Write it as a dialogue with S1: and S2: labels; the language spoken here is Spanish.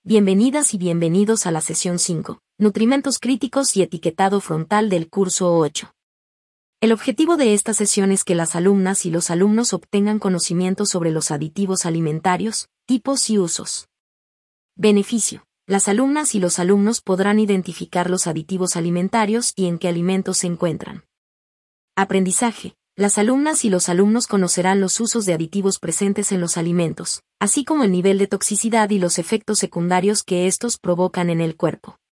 S1: Bienvenidas y bienvenidos a la sesión 5, Nutrimentos críticos y etiquetado frontal del curso 8. El objetivo de esta sesión es que las alumnas y los alumnos obtengan conocimiento sobre los aditivos alimentarios, tipos y usos. Beneficio. Las alumnas y los alumnos podrán identificar los aditivos alimentarios y en qué alimentos se encuentran. Aprendizaje. Las alumnas y los alumnos conocerán los usos de aditivos presentes en los alimentos, así como el nivel de toxicidad y los efectos secundarios que estos provocan en el cuerpo.